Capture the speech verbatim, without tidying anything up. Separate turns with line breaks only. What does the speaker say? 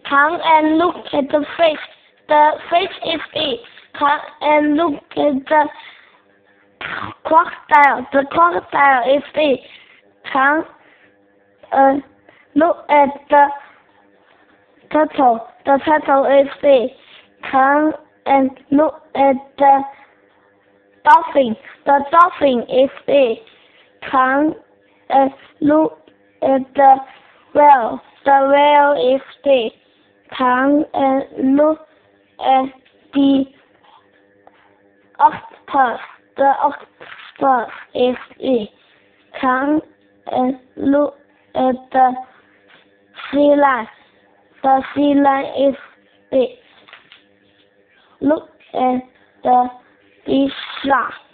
Come and look at the fish. The fish is big. Come and look at the crocodile. The crocodile is big. Come and look at the turtle. The turtle is big. Come and look at the dolphin. The dolphin is big. Come and look at the whale. The whale is big. Come and look at the octopus. The octopus is big. Come and look at the sea lion. The sea lion is big. Look at the big shark.